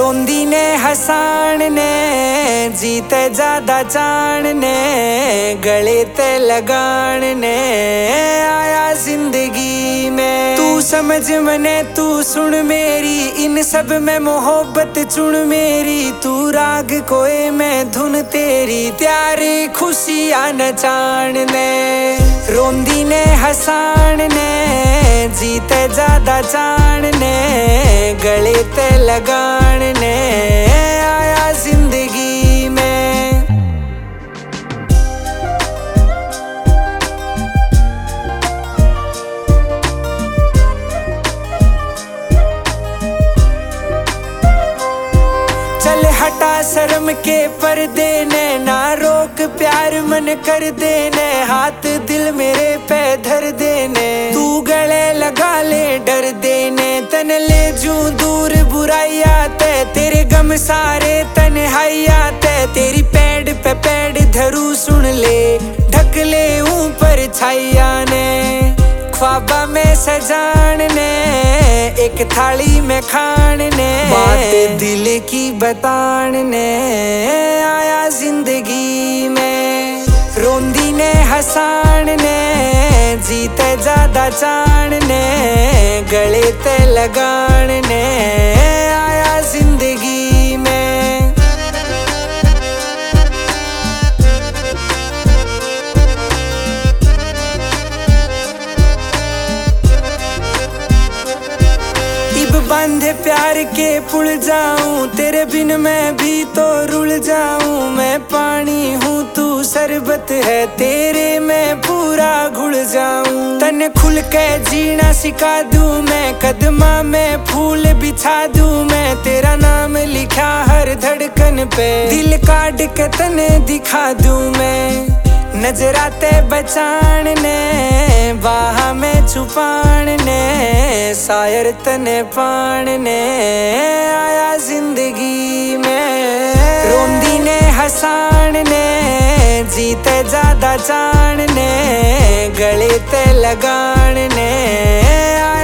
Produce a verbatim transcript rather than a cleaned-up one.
रोंदी ने हसाण ने जीते ज्यादा चाण ने गले ते लगाण ने आया जिंदगी में। तू समझ मने तू सुन मेरी इन सब में मोहब्बत चुन मेरी। तू राग कोई मैं धुन तेरी त्यारी खुशियां नचाण ने। रोंदी ने हसाण ने जीते ज्यादा चाण ने गले ते लगाण ने आया जिंदगी में। चल हटा शर्म के पर्दे ने ना रोक प्यार मन कर देने। हाथ दिल मेरे पे धर देने तू गले लगा ले डर देने। तन ले जू दूर बुराइया ते तेरे गम सारे तन्हाइया ते। तेरी पैड पे पैड धरू सुन ले ढक ले ऊपर छाइया ने। ख्वाबा में सजान ने एक थाली में खान ने बात दिल की बतान ने आया जिंदगी में। रोंदी ने हसाण ने जीते ज्यादा चाण ने गले ते लगाण ने आया जिंदगी में। बांधे प्यार के पुल जाऊं तेरे बिन मैं भी तो रुल जाऊं। मैं पानी हूँ तू शरबत है तेरे मैं पूरा घुल जाऊं। तन खुल के जीना सिखा दूं मैं कदमा में फूल बिछा दूं मैं। तेरा नाम लिखा हर धड़कन पे दिल काट के तने दिखा दूं मैं। नजराते बचान ने बाह में छुपान ने शायर तने पान ने आया जिंदगी में। रोंदी ने हसाण ने जीते ज्यादा चाण ने गले ते लगाण ने आया